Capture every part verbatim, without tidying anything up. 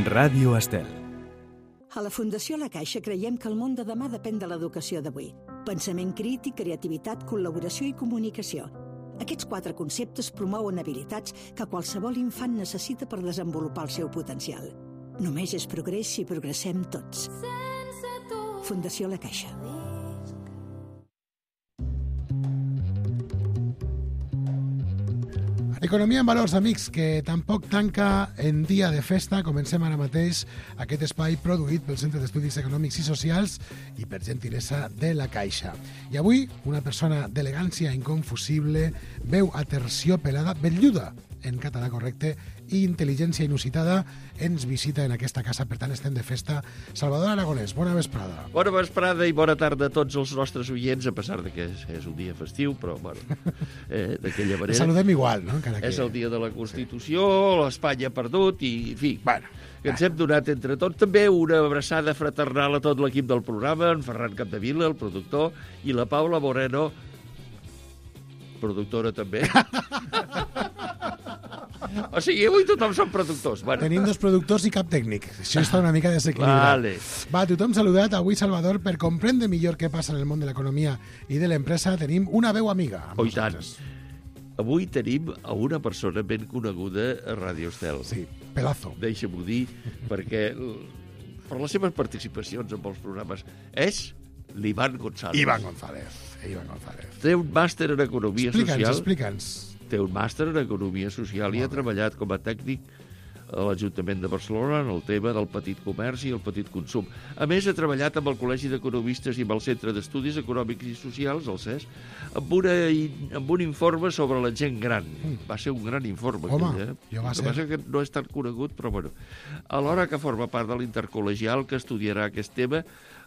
Ràdio Estel. A la Fundació La Caixa creiem que el món de demà depèn de l'educació d'avui. Pensament crític, creativitat, col·laboració i comunicació. Aquests quatre conceptes promouen habilitats que qualsevol infant necessita per desenvolupar el seu potencial. Només és progrés si progressem tots. Fundació La Caixa. Economia en valors, amics, que tampoc tanca en dia de festa. Comencem ara mateix aquest espai produït pel Centre d'Estudis Econòmics i Socials i per gentilesa de La Caixa. I avui, una persona d'elegància inconfusible, veu aterciopelada, velluda, en català correcte, i intel·ligència inusitada, ens visita en aquesta casa. Per tant, estem de festa. Salvador Aragonès, bona vesprada. Bona vesprada i bona tarda a tots els nostres oients, a pesar de que és, és un dia festiu, però, bueno, eh, d'aquella manera... Saludem igual, no? Encara que... És el dia de la Constitució, l'Espanya ha perdut i, en fi, bueno, que ens hem donat entre tots. També una abraçada fraternal a tot l'equip del programa, en Ferran Capdevila, el productor, i la Paula Moreno, productora també. O sigui, avui tothom són productors. Bueno. Tenim dos productors i cap tècnic. Això està una mica desequilibrat. Vale. Va, tothom saludat. Avui, Salvador, per comprendre millor què passa en el món de l'economia i de l'empresa, tenim una veu amiga. Oh, i tant. Avui tenim a una persona ben coneguda a Ràdio Estel. Sí, Pelazo. Deixa-m'ho dir, perquè per les seves participacions en els programes és l'Ivan González. Ivan González. Ivan González. Té un màster en Economia explica'ns, Social. Explica'ns, Té un màster en Economia Social i ha treballat com a tècnic a l'Ajuntament de Barcelona en el tema del petit comerç i el petit consum. A més, ha treballat amb el Col·legi d'Economistes i amb el Centre d'Estudis Econòmics i Socials, el C E S, amb, una, amb un informe sobre la gent gran. Va ser un gran informe. Home, aquell, eh? jo va ser... ser... que no és tan conegut, però bueno. Alhora que forma part de l'intercol·legial que estudiarà aquest tema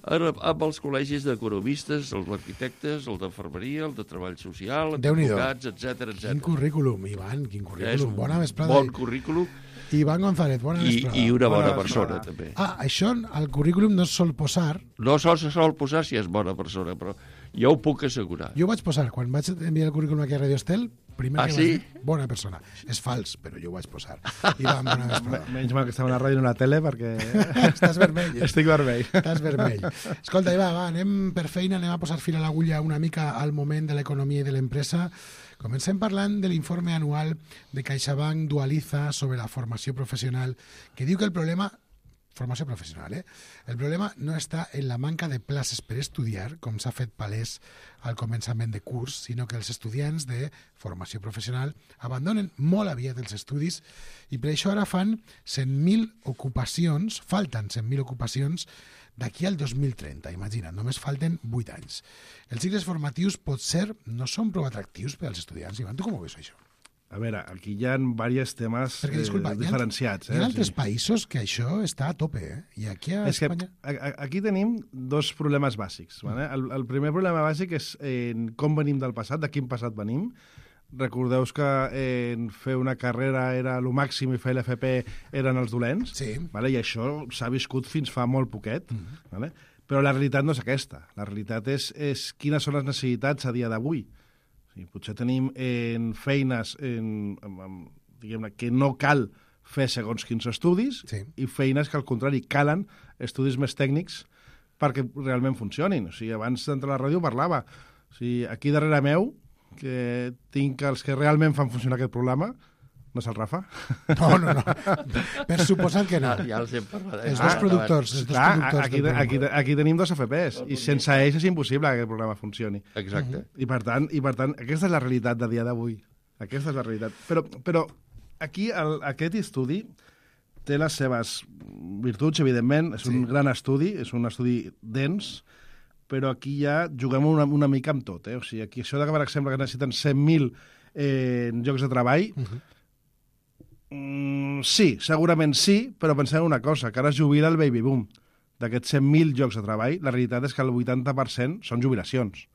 amb els col·legis d'economistes, els arquitectes, el d'infermeria, el de treball social, advocats, etcètera, etcètera. Quin currículum, Ivan, quin currículum. Bona vesprada. Bon currículum. Ivan González, bona I, vesprada. I una bona, bona persona, vesprada. també. Ah, això al currículum no es sol posar. No sol se sol posar si és bona persona, però jo ho puc assegurar. Jo ho vaig posar. Quan vaig enviar el currículum aquí a Radio Estel, primer ah, que sí? vaig dir, bona persona. És fals, però jo ho vaig posar. Ivan, bona vesprada. Menys mal que estava a la ràdio i no a la tele, perquè... Estàs vermell. Estic vermell. Estàs vermell. Escolta, Ivan, va, anem per feina, anem a posar fil a l'agulla una mica al moment de l'economia i de l'empresa. Comencem parlant de l'informe anual de CaixaBank Dualiza sobre la formació professional, que diu que el problema, formació professional, eh? El problema no està en la manca de places per estudiar, com s'ha fet palès al començament de curs, sinó que els estudiants de formació professional abandonen molt aviat els estudis i per això ara fan cent mil ocupacions, falten cent mil ocupacions d'aquí al dos mil trenta, imagina't, només falten vuit anys. Els cicles formatius potser no són prou atractius per als estudiants. Ivan, tu com ho veus, això? A veure, aquí hi ha diversos temes Perquè, disculpa, eh, diferenciats. Hi ha, hi ha altres sí. països que això està a tope, eh? I aquí a és Espanya... Que, a, aquí tenim dos problemes bàsics. Vale? El, el primer problema bàsic és eh, com venim del passat, de quin passat venim. Recordeu que eh, fer una carrera era el màxim i fer l'F P eren els dolents, sí. Vale? I això s'ha viscut fins fa molt poquet. Mm -hmm. Vale? Però la realitat no és aquesta. La realitat és, és quines són les necessitats a dia d'avui. O sigui, potser tenim en feines en, en, en, diguem-ne, que no cal fer segons quins estudis, sí. I feines que, al contrari, calen estudis més tècnics perquè realment funcionin. O sigui, abans d'entrar a la ràdio parlava. O sigui, aquí darrere meu, que tinc els que realment fan funcionar aquest programa, no és el Rafa? No, no, no. Per suposat que no. Ah, ja els hem parlat. Els dos ah, productors, els dos clar, productors aquí, del aquí, programa. aquí tenim dos F Ps, i sense ells és impossible que aquest programa funcioni. Exacte. I per tant, i per tant aquesta és la realitat de dia d'avui. Aquesta és la realitat. Però, però aquí el, aquest estudi té les seves virtuts, evidentment. És sí. Un gran estudi, és un estudi dens, però aquí ja juguem una, una mica amb tot. Eh? O sigui, aquí això de que, per exemple, que necessiten cent mil eh, llocs de treball, uh-huh. mm, sí, segurament sí, però pensem una cosa, que ara es jubila el baby boom. D'aquests cent mil llocs de treball, la realitat és que el vuitanta per cent són jubilacions.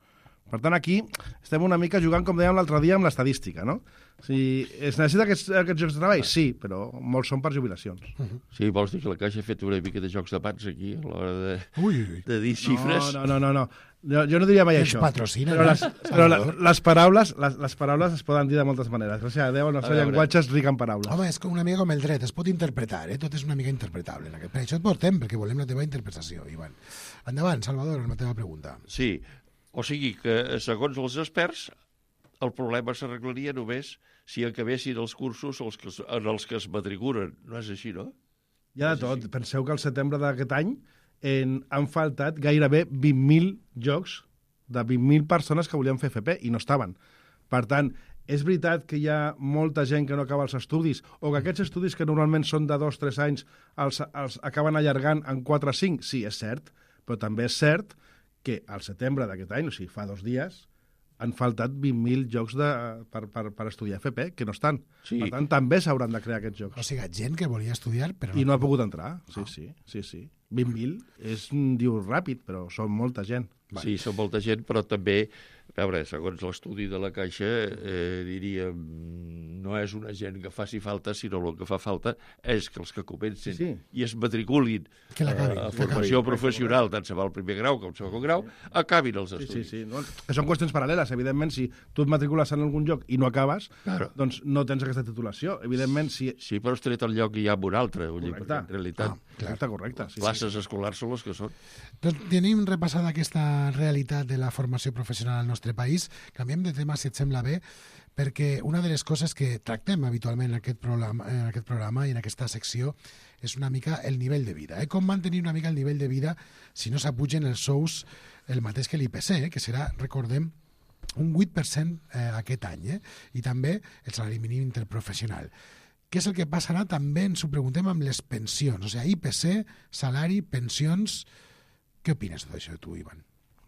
Per tant, aquí estem una mica jugant, com dèiem l'altre dia, amb l'estadística, no? O sigui, es necessita aquests, aquests jocs de treball? Sí, però molts són per jubilacions. Uh-huh. Sí, vols dir que la Caixa ha fet una mica de jocs de pans aquí a l'hora de, ui, ui. de dir xifres? No, no, no, no. Jo, jo no diria mai Ens això. patrocina, però no? les, però la, les, paraules, les, les paraules es poden dir de moltes maneres. Gràcies a Déu, el nostre llenguatge és ric en paraules. Home, és com una mica com el dret, es pot interpretar, eh? Tot és una mica interpretable. En aquest... Per això et portem, perquè volem la teva interpretació, Ivan. Endavant, Salvador, amb la teva pregunta. Sí, o sigui que, segons els experts, el problema s'arreglaria només si acabessin els cursos els que, en els que es matriculen. No és així, no? Hi ha de tot. Penseu que al setembre d'aquest any en, han faltat gairebé vint mil jocs de vint mil persones que volien fer F P i no estaven. Per tant, és veritat que hi ha molta gent que no acaba els estudis o que aquests estudis que normalment són de dos o tres anys els, els acaben allargant en quatre o cinc? Sí, és cert, però també és cert que al setembre d'aquest any, o sigui, fa dos dies, han faltat vint mil jocs de, per, per, per estudiar F P, que no estan. Sí. Per tant, també s'hauran de crear aquests jocs. O sigui, gent que volia estudiar, però... I no ha pogut entrar, sí, sí, sí, sí. vint mil és, diu, ràpid, però són molta gent. Sí, són molta gent, però també, a veure, segons l'estudi de la Caixa, eh, diríem, no és una gent que faci falta, sinó el que fa falta és que els que comencen sí, sí. i es matriculin que l'acabin, a, a que formació l'acabin. professional, tant se va al primer grau com al segon grau, acabin els Sí, estudis. sí, sí. No? Que són qüestions paral·leles. Evidentment, si tu et matricules en algun lloc i no acabes, Claro. doncs no tens aquesta titulació. Evidentment, si... Sí, però has tret el lloc i hi ha un altre, vull dir, Correcte. perquè en realitat Ah, clar. Correcte, correcte. Sí, classes sí. escolars són les que són. Doncs tenim repassada aquesta realitat de la formació professional al nostre país. Canviem de tema, si et sembla bé, perquè una de les coses que tractem habitualment en aquest programa, en aquest programa i en aquesta secció és una mica el nivell de vida. Eh? Com mantenir una mica el nivell de vida si no s'apugen els sous el mateix que l'I P C, eh? Que serà, recordem, un vuit per cent eh, aquest any, eh? I també el salari mínim interprofessional. Què és el que passarà? També ens ho preguntem amb les pensions. O sigui, I P C, salari, pensions... Què opines de tot això, tu, Ivan?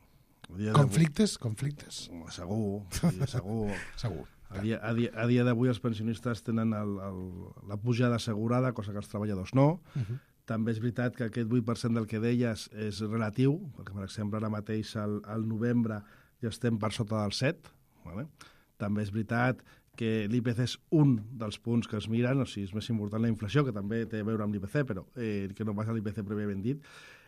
Conflictes? Conflictes? Segur, sí, segur. Segur. A dia, a dia, a dia d'avui els pensionistes tenen el, el, la pujada assegurada, cosa que els treballadors no. Uh -huh. També és veritat que aquest vuit per cent del que deies és relatiu, perquè, per exemple, ara mateix al, al novembre ja estem per sota del set. Vale? També és veritat que l'I P C és un dels punts que es miren, o sigui, és més important la inflació, que també té a veure amb l'I P C, però eh, que no passa l'I P C prèviament dit.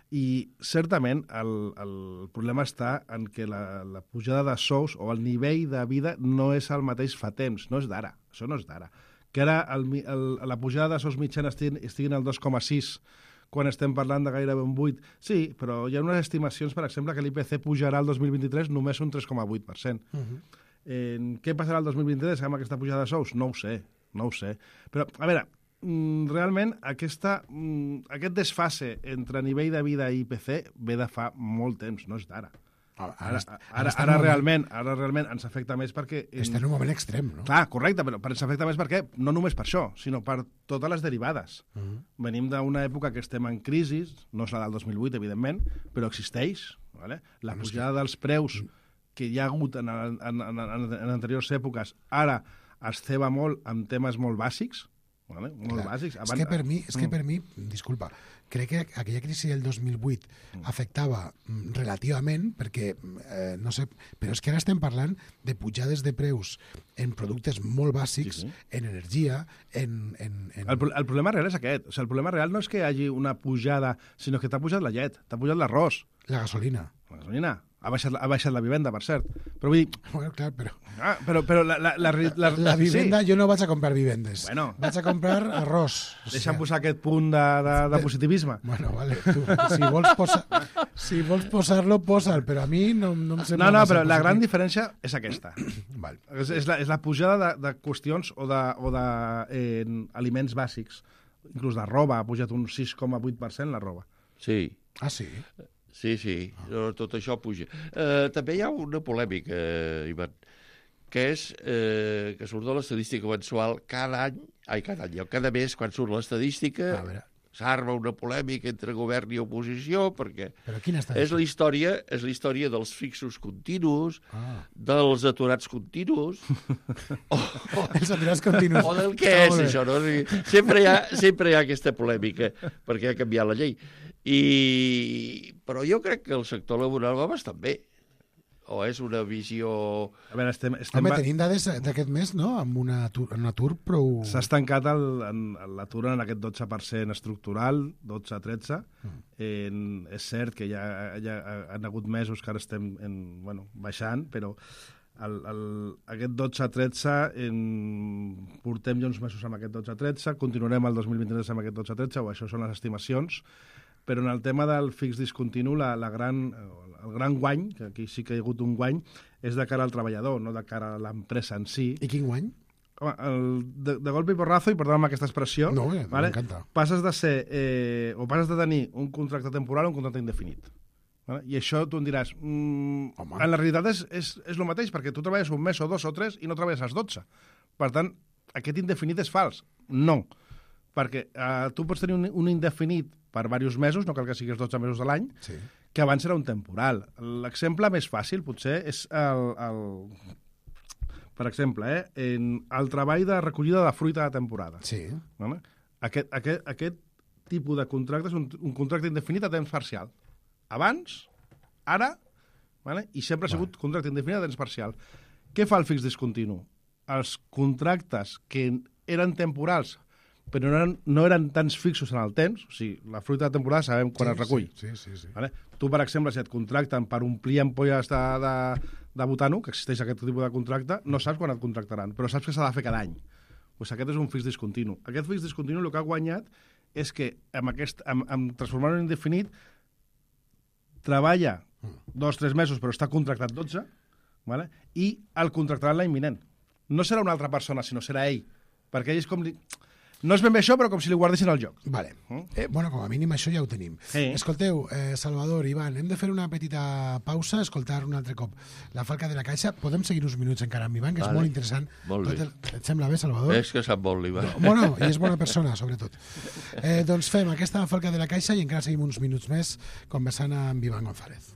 I certament el, el problema està en que la, la pujada de sous o el nivell de vida no és el mateix fa temps, no és d'ara, això no és d'ara. Que ara el, el, la pujada de sous mitjana estiguin, estiguin al dos coma sis quan estem parlant de gairebé un vuit. Sí, però hi ha unes estimacions, per exemple, que l'I P C pujarà el dos mil vint-i-tres només un tres coma vuit per cent. Uh -huh. eh, què passarà el dos mil vint-i-tres amb aquesta pujada de sous? No ho sé, no ho sé. Però, a veure, realment aquesta, aquest desfase entre nivell de vida i I P C ve de fa molt temps, no és d'ara. Ara, ara, ara, ara, realment, ara realment ens afecta més perquè... Està en un moment extrem, no? Clar, correcte, però ens afecta més perquè no només per això, sinó per totes les derivades. Uh -huh. Venim d'una època que estem en crisi, no és la del dos mil vuit, evidentment, però existeix. Vale? La pujada dels preus que hi ha hagut en, en, en, en, en anteriors èpoques, ara es ceba molt amb temes molt bàsics, vale? Molt Clar. bàsics. Abans... És, que per mi, és que per mi, disculpa, crec que aquella crisi del dos mil vuit afectava relativament, perquè, eh, no sé, però és que ara estem parlant de pujades de preus en productes molt bàsics, sí, sí. en energia, en... en, en... El, el problema real és aquest. O sigui, el problema real no és que hi hagi una pujada, sinó que t'ha pujat la llet, t'ha pujat l'arròs. La gasolina. La gasolina. Ha baixat, ha baixat la vivenda, per cert. Però vull dir... Bueno, clar, però... Ah, però, però la, la, la, la, la vivenda, sí. Jo no vaig a comprar vivendes. Bueno. Vaig a comprar arròs. Deixa'm posar aquest punt de, de, de positivisme. Bueno, vale. Tu, si vols, posa, si vols posar-lo, posa'l, però a mi no, no em sembla... No, no, però positiu. La gran diferència és aquesta. Val. És, és, la, és la pujada de, de qüestions o de, o de eh, aliments bàsics. Inclús de roba, ha pujat un sis coma vuit per cent la roba. Sí. Ah, sí? Sí, sí, no, tot això puja. Eh, també hi ha una polèmica, eh, Ivan, que és eh, que surt de l'estadística mensual cada any, ai, cada any, cada mes, quan surt l'estadística, s'arma una polèmica entre govern i oposició, perquè Però quina és la història, és la història dels fixos continus, ah. dels aturats continus, o, o, els aturats continus. O del què és això, no? Sempre hi ha, sempre hi ha aquesta polèmica, perquè ha canviat la llei. I... Però jo crec que el sector laboral va bastant bé. o és una visió... A veure, estem... estem Home, tenim dades d'aquest mes, no?, amb una atur, un atur prou... S'ha estancat l'atur en aquest dotze per cent estructural, dotze a tretze. Mm. En, és cert que ja, ja han hagut mesos que ara estem en, bueno, baixant, però el, el, aquest dotze a tretze, en, portem ja uns mesos amb aquest dotze a tretze, continuarem el dos mil vint-i-tres amb aquest dotze a tretze, o això són les estimacions, però en el tema del fix discontinu, la, la gran, el gran guany, que aquí sí que hi ha hagut un guany, és de cara al treballador, no de cara a l'empresa en si. I quin guany? Home, el, de, de golpe i porrazo, i perdona'm aquesta expressió, no, eh, vale? M'encanta. Passes de ser, eh, o passes de tenir un contracte temporal o un contracte indefinit. Vale? I això tu em diràs, mm, en la realitat és, és, és el mateix, perquè tu treballes un mes o dos o tres i no treballes als dotze. Per tant, aquest indefinit és fals. No. Perquè eh, tu pots tenir un, un indefinit per diversos mesos, no cal que siguis dotze mesos de l'any, sí, que abans era un temporal. L'exemple més fàcil, potser, és el... el per exemple, eh, en el treball de recollida de fruita de temporada. Sí. Vale? Aquest, aquest, aquest tipus de contracte és un, un contracte indefinit a temps parcial. Abans, ara, vale? I sempre ha sigut vale. Contracte indefinit a temps parcial. Què fa el fix discontinu? Els contractes que eren temporals però no eren, no eren tants fixos en el temps, o sigui, la fruita de temporada sabem quan sí, es recull. Sí, sí, sí, sí. Vale? Tu, per exemple, si et contracten per omplir ampolles de, de, de butano, que existeix aquest tipus de contracte, no saps quan et contractaran, però saps que s'ha de fer cada any. Pues aquest és un fix discontinu. Aquest fix discontinu el que ha guanyat és que amb, aquest, amb, amb transformar-ho en indefinit treballa dos o tres mesos però està contractat dotze, vale? I el contractaran l'any vinent. No serà una altra persona, sinó serà ell, perquè ell és com... Li... No és ben bé això, però com si li guardessin el joc. Vale. Eh, bueno, com a mínim això ja ho tenim. Sí. Escolteu, eh, Salvador, Ivan, hem de fer una petita pausa, escoltar un altre cop La Falca de la Caixa. Podem seguir uns minuts encara amb Ivan, que és vale. Molt interessant. Molt bé. El... Et sembla bé, Salvador? És que sap molt, l'Ivan. No, bueno, i és bona persona, sobretot. Eh, doncs fem aquesta Falca de la Caixa i encara seguim uns minuts més conversant amb Ivan González.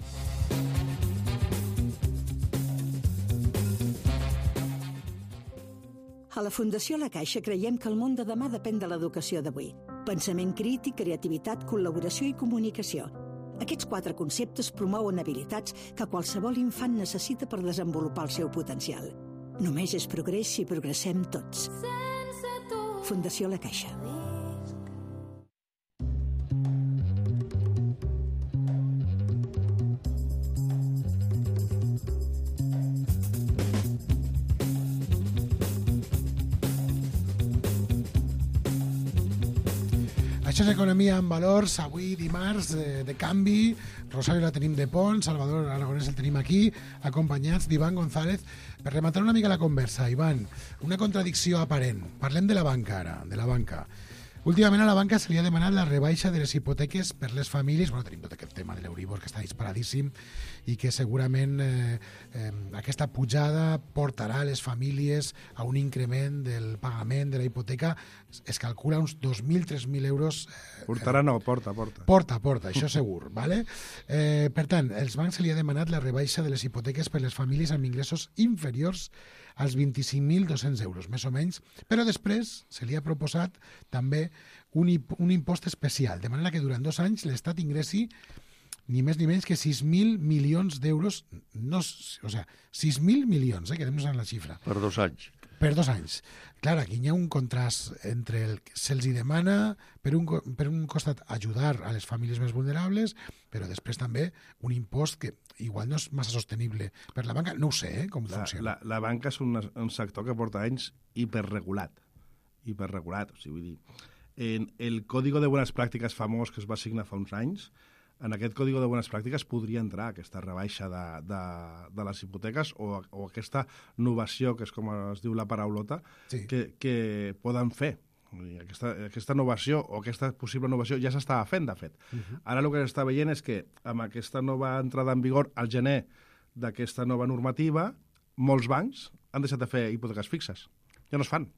A la Fundació La Caixa creiem que el món de demà depèn de l'educació d'avui. Pensament crític, creativitat, col·laboració i comunicació. Aquests quatre conceptes promouen habilitats que qualsevol infant necessita per desenvolupar el seu potencial. Només és progrés si progressem tots. Fundació La Caixa. Això és Economia en Valors, avui dimarts de, de canvi. Rosario la tenim de pont, Salvador Aragonès el tenim aquí, acompanyats d'Ivan González. Per rematar una mica la conversa, Ivan, una contradicció aparent. Parlem de la banca ara, de la banca. Últimament a la banca se li ha demanat la rebaixa de les hipoteques per les famílies. Bueno, tenim tot aquest tema de l'Euribor que està disparadíssim i que segurament eh, eh, aquesta pujada portarà les famílies a un increment del pagament de la hipoteca. Es calcula uns dos mil, tres mil euros. Eh, Portarà no, porta, porta. Porta, porta, això segur. Vale? Eh, per tant, els bancs se li ha demanat la rebaixa de les hipoteques per les famílies amb ingressos inferiors als vint-i-cinc mil dos-cents euros, més o menys, però després se li ha proposat també un, un impost especial, de manera que durant dos anys l'Estat ingressi ni més ni menys que sis mil milions d'euros, no, o sigui, sis mil milions, eh, quedem-nos en la xifra. Per dos anys. Per dos anys. Clar, aquí hi ha un contrast entre el que se'ls demana, per un, per un costat, ajudar a les famílies més vulnerables, però després també un impost que igual no és massa sostenible per la banca. No ho sé, eh, com la, funciona. La, la banca és un, un sector que porta anys hiperregulat. Hiperregulat. O sigui, vull dir, en el Código de Buenas Pràctiques famós que es va signar fa uns anys, en aquest Código de Buenas Pràctiques podria entrar aquesta rebaixa de, de, de les hipoteques o, o aquesta novació, que és com es diu la paraulota, sí. que, que poden fer. Aquesta, aquesta novació o aquesta possible novació ja s'estava fent, de fet. Uh -huh. Ara el que s'està veient és que amb aquesta nova entrada en vigor al gener d'aquesta nova normativa, molts bancs han deixat de fer hipoteques fixes. Ja no es fan.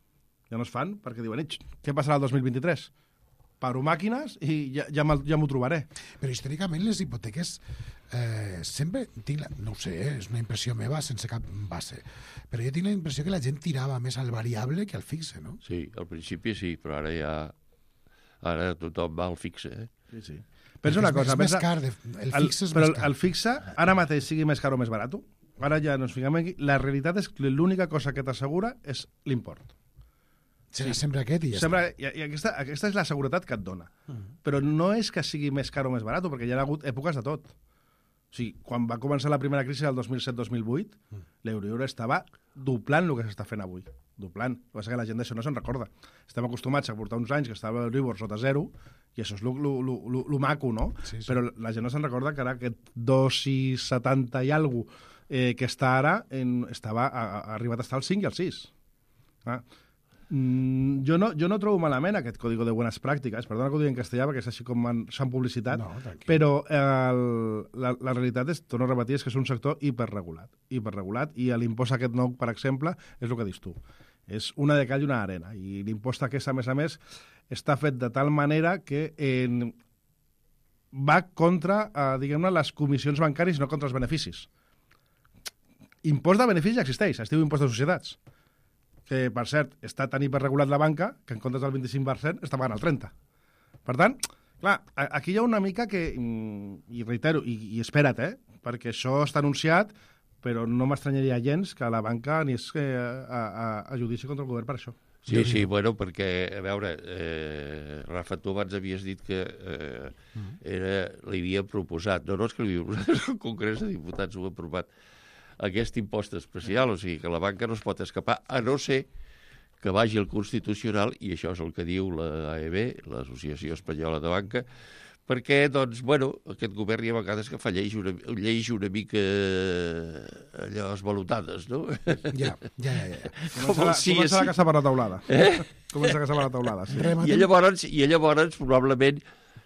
Ja no es fan perquè diuen, què passarà el dos mil vint-i-tres? Paro màquines i ja, ja, ja m'ho trobaré. Però històricament les hipoteques eh, sempre, tinc la, no ho sé, eh, és una impressió meva sense cap base, però jo tinc la impressió que la gent tirava més al variable que al fixe, no? Sí, al principi sí, però ara ja ara tothom va al fixe. Eh? Sí, sí. Pensa una cosa... És més pensa, car, de, el el, fixe és però més car. el fixe, ara mateix sigui més car o més barat, ara ja no ens fiquem aquí, la realitat és que l'única cosa que t'assegura és l'import. Serà sí. sempre aquest i ja sempre, està. I, i aquesta, aquesta és la seguretat que et dona. Uh -huh. Però no és que sigui més car o més barat, perquè hi ha hagut èpoques de tot. O sigui, quan va començar la primera crisi del dos mil set dos mil vuit, uh -huh. l'euro estava doblant el que s'està fent avui. Doblant. El que passa que la gent d'això no se'n recorda. Estem acostumats a portar uns anys que estava l'Euribor sota zero, i això és el maco, no? Sí, sí. Però la gent no se'n recorda que ara aquest dos i setanta i alguna cosa eh, que està ara, en, estava, ha, ha arribat a estar al cinc i al sis. Ah. Mm, jo, no, jo no trobo malament aquest código de buenas pràctiques, perdona que ho digui en castellà perquè és així com s'han publicitat, no, però el, la, la realitat és, torno a repetir, és que és un sector hiperregulat, hiperregulat, i l'impost aquest nou, per exemple, és el que dius tu. És una de cal i una arena, i l'impost aquest, a més a més, està fet de tal manera que en, va contra, eh, diguem-ne, les comissions bancàries, no contra els beneficis. Impost de beneficis ja existeix, es diu impost de societats, que, per cert, està tan hiperregulat la banca que en comptes del vint-i-cinc per cent està pagant el trenta per cent. Per tant, clar, aquí hi ha una mica que, i reitero, i, i espera't, eh, perquè això està anunciat, però no m'estranyaria gens que la banca anés a, a, a judici contra el govern per això. Sí, sí, bueno, perquè, a veure, eh, Rafa, tu abans havies dit que eh, era, li havia proposat, no, no és que li havia proposat, el Congrés de Diputats ho ha aprovat, aquest impost especial, o sigui que la banca no es pot escapar, a no ser que vagi al Constitucional, i això és el que diu l'A E B, l'Associació Espanyola de Banca, perquè, doncs, bueno, aquest govern hi ha vegades que fa lleis una, lleis una mica allò esvalutades, no? Ja, ja, ja. ja. Comença, la, sí, comença sí. la casa per la taulada. Eh? Comença la casa per la taulada, sí. I llavors, i llavors, probablement,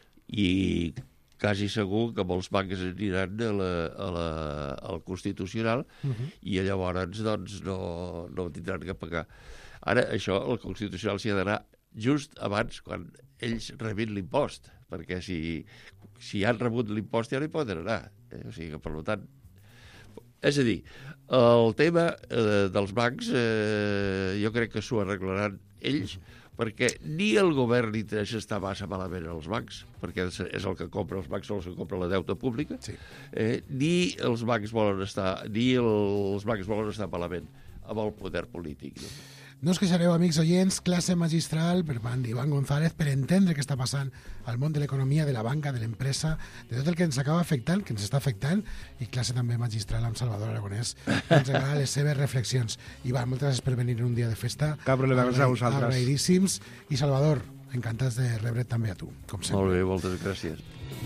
i quasi segur que molts bancs aniran a la, a la, al Constitucional uh -huh. i llavors doncs, no, no tindran que pagar. Ara, això, el Constitucional s'hi ha d'anar just abans, quan ells rebin l'impost, perquè si, si han rebut l'impost ja no hi poden anar. Eh? O sigui que, per tant... És a dir, el tema eh, dels bancs eh, jo crec que s'ho arreglaran ells, uh -huh. perquè ni el govern ni interessa estar massa malament als bancs, perquè és el que compra els bancs, són els que compra la deuta pública, sí. eh, ni els bancs volen estar ni els bancs volen estar malament amb el poder polític. No? No us queixareu, amics oients, classe magistral per part d'Ivan González per entendre què està passant al món de l'economia, de la banca, de l'empresa, de tot el que ens acaba afectant, que ens està afectant, i classe també magistral amb Salvador Aragonès, que ens agrada les seves reflexions. Ivan, moltes gràcies per venir en un dia de festa. Cap problema, gràcies a vosaltres. Agraïdíssims. I Salvador, encantats de rebre't també a tu, com sempre. Molt bé, moltes gràcies.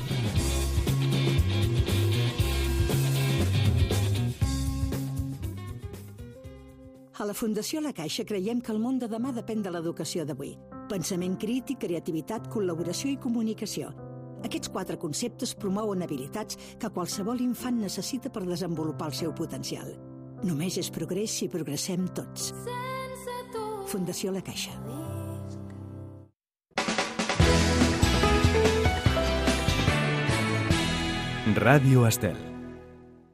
A la Fundació La Caixa creiem que el món de demà depèn de l'educació d'avui. Pensament crític, creativitat, col·laboració i comunicació. Aquests quatre conceptes promouen habilitats que qualsevol infant necessita per desenvolupar el seu potencial. Només és progrés si progressem tots. Fundació La Caixa. Ràdio Estel.